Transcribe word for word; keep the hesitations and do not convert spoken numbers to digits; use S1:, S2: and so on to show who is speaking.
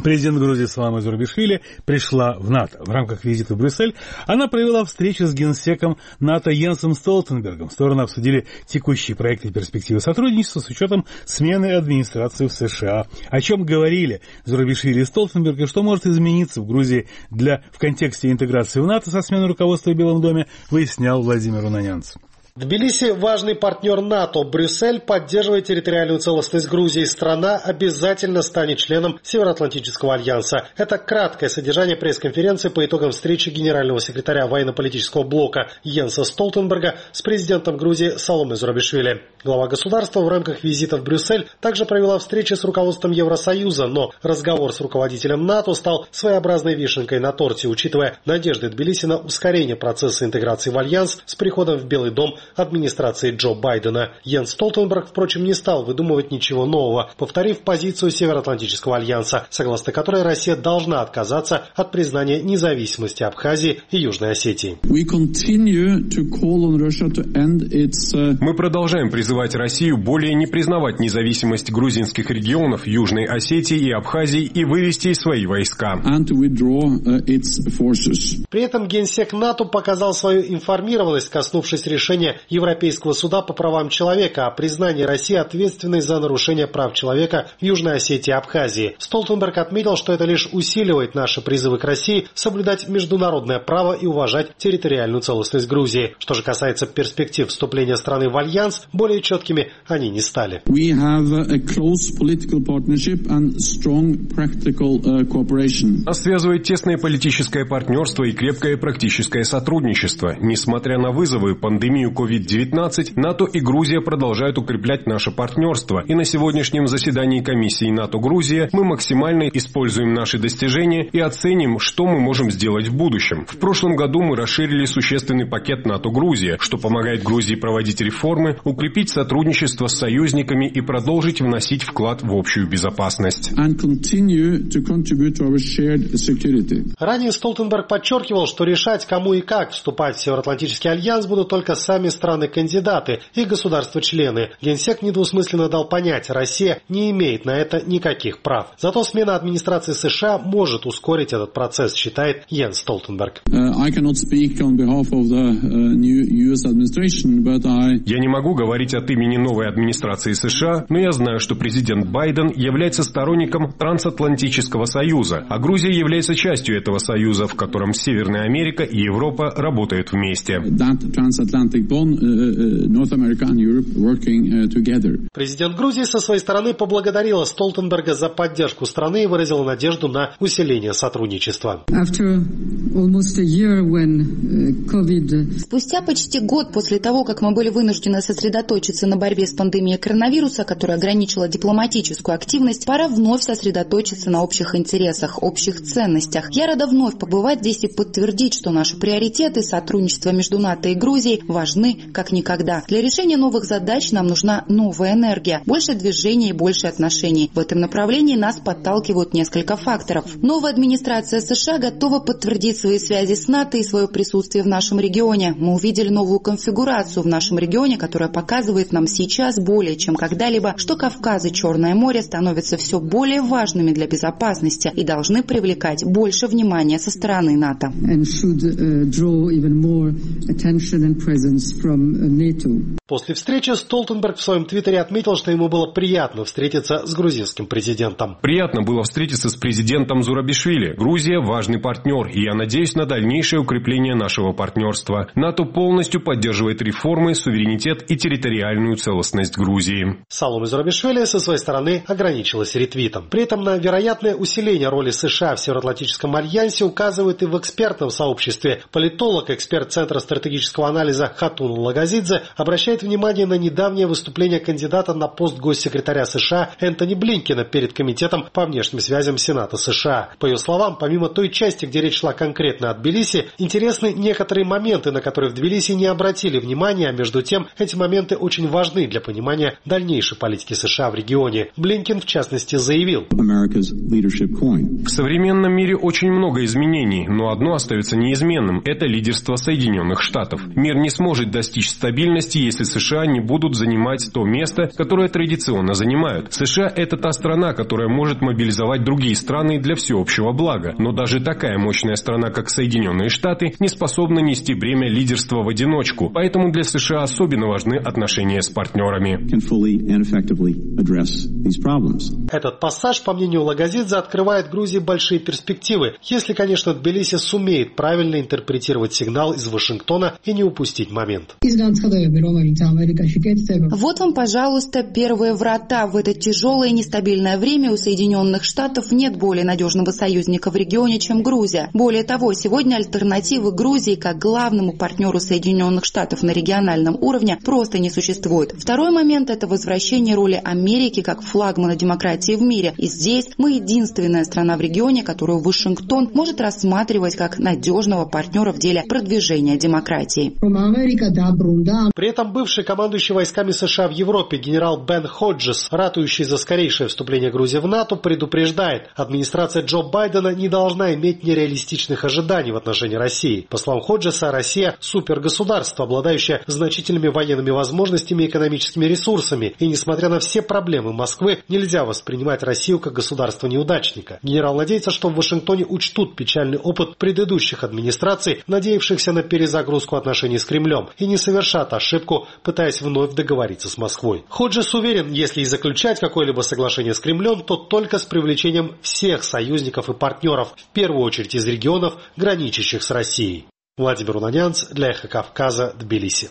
S1: Президент Грузии Саломе Зурабишвили пришла в НАТО. В рамках визита в Брюссель она провела встречу с генсеком НАТО Йенсом Столтенбергом. Стороны обсудили текущие проекты и перспективы сотрудничества с учетом смены администрации в США. О чем говорили Зурабишвили и Столтенберг, и что может измениться в Грузии для, в контексте интеграции в НАТО со сменой руководства в Белом доме, выяснял Владимир Унанянц.
S2: Тбилиси – важный партнер НАТО. Брюссель поддерживает территориальную целостность Грузии. Страна обязательно станет членом Североатлантического альянса. Это краткое содержание пресс-конференции по итогам встречи генерального секретаря военно-политического блока Йенса Столтенберга с президентом Грузии Саломе Зурабишвили. Глава государства в рамках визита в Брюссель также провела встречи с руководством Евросоюза, но разговор с руководителем НАТО стал своеобразной вишенкой на торте, учитывая надежды Тбилиси на ускорение процесса интеграции в альянс с приходом в Белый дом администрации Джо Байдена. Йенс Столтенберг, впрочем, не стал выдумывать ничего нового, повторив позицию Североатлантического альянса, согласно которой Россия должна отказаться от признания независимости Абхазии и Южной Осетии.
S3: Мы продолжаем призывать Россию более не признавать независимость грузинских регионов Южной Осетии и Абхазии и вывести свои войска.
S2: При этом генсек НАТО показал свою информированность, коснувшись решения Европейского суда по правам человека о признании России ответственной за нарушение прав человека в Южной Осетии и Абхазии. Столтенберг отметил, что это лишь усиливает наши призывы к России соблюдать международное право и уважать территориальную целостность Грузии. Что же касается перспектив вступления страны в альянс, более четкими они не стали.
S3: Нас связывает тесное политическое партнерство и крепкое практическое сотрудничество. Несмотря на вызовы, пандемию ковид девятнадцать, НАТО и Грузия продолжают укреплять наше партнерство. И на сегодняшнем заседании комиссии НАТО-Грузия мы максимально используем наши достижения и оценим, что мы можем сделать в будущем. В прошлом году мы расширили существенный пакет НАТО-Грузия, что помогает Грузии проводить реформы, укрепить сотрудничество с союзниками и продолжить вносить вклад в общую безопасность.
S2: Ранее Столтенберг подчеркивал, что решать, кому и как вступать в Североатлантический альянс, будут только сами страны-кандидаты и государства-члены. Генсек недвусмысленно дал понять, Россия не имеет на это никаких прав. Зато смена администрации США может ускорить этот процесс, считает Йенс Столтенберг.
S3: Я не могу говорить от имени новой администрации США, но я знаю, что президент Байден является сторонником Трансатлантического союза, а Грузия является частью этого союза, в котором Северная Америка и Европа работают вместе.
S2: Президент Грузии со своей стороны поблагодарила Столтенберга за поддержку страны и выразила надежду на усиление сотрудничества.
S4: Спустя почти год после того, как мы были вынуждены сосредоточиться на борьбе с пандемией коронавируса, которая ограничила дипломатическую активность, пора вновь сосредоточиться на общих интересах, общих ценностях. Я рада вновь побывать здесь и подтвердить, что наши приоритеты сотрудничества между НАТО и Грузией важны как никогда. Для решения новых задач нам нужна новая энергия, больше движения и больше отношений. В этом направлении нас подталкивают несколько факторов. Новая администрация США готова подтвердить свои связи с НАТО и свое присутствие в нашем регионе. Мы увидели новую конфигурацию в нашем регионе, которая показывает нам сейчас более чем когда-либо, что Кавказ и Черное море становятся все более важными для безопасности и должны привлекать больше внимания со стороны НАТО.
S2: После встречи Столтенберг в своем твиттере отметил, что ему было приятно встретиться с грузинским президентом.
S3: Приятно было встретиться с президентом Зурабишвили. Грузия – важный партнер, и я надеюсь на дальнейшее укрепление нашего партнерства. НАТО полностью поддерживает реформы, суверенитет и территориальную целостность Грузии.
S2: Саломе Зурабишвили со своей стороны ограничилась ретвитом. При этом на вероятное усиление роли США в Североатлантическом альянсе указывает и в экспертном сообществе. Политолог, эксперт Центра стратегического анализа Хатун Лагазидзе обращает внимание на недавнее выступление кандидата на пост госсекретаря США Энтони Блинкена перед Комитетом по внешним связям Сената США. По ее словам, помимо той части, где речь шла конкретно о Тбилиси, интересны некоторые моменты, на которые в Тбилиси не обратили внимания, а между тем эти моменты очень важны для понимания дальнейшей политики США в регионе. Блинкен, в частности, заявил:
S3: в современном мире очень много изменений, но одно остается неизменным – это лидерство Соединенных Штатов. Мир не сможет достичь стабильности, если США не будут занимать то место, которое традиционно занимают. США – это та страна, которая может мобилизовать другие страны для всеобщего блага. Но даже такая мощная страна, как Соединенные Штаты, не способна нести бремя лидерства в одиночку. Поэтому для США особенно важны отношения с партнерами.
S2: Этот пассаж, по мнению Лагазидзе, открывает Грузии большие перспективы, если, конечно, Тбилиси сумеет правильно интерпретировать сигнал из Вашингтона и не упустить момент.
S4: Вот вам, пожалуйста, первые врата. В это тяжелое и нестабильное время у Соединенных Штатов нет более надежного союзника в регионе, чем Грузия. Более того, сегодня альтернативы Грузии как главному партнеру Соединенных Штатов на региональном уровне просто не существует. Второй момент – это возвращение роли Америки как флагмана демократии в мире. И здесь мы единственная страна в регионе, которую Вашингтон может рассматривать как надежного партнера в деле продвижения демократии.
S2: При этом бывший командующий войсками США в Европе генерал Бен Ходжес, ратующий за скорейшее вступление Грузии в НАТО, предупреждает, администрация Джо Байдена не должна иметь нереалистичных ожиданий в отношении России. По словам Ходжеса, Россия – супергосударство, обладающее значительными военными возможностями и экономическими ресурсами, и несмотря на все проблемы Москвы, нельзя воспринимать Россию как государство-неудачника. Генерал надеется, что в Вашингтоне учтут печальный опыт предыдущих администраций, надеявшихся на перезагрузку отношений с Кремлем, и не совершат ошибку, пытаясь вновь договориться с Москвой. Ходжес уверен, если и заключать какое-либо соглашение с Кремлем, то только с привлечением всех союзников и партнеров, в первую очередь из регионов, граничащих с Россией. Владимир Унанянц для Эхо Кавказа, Тбилиси.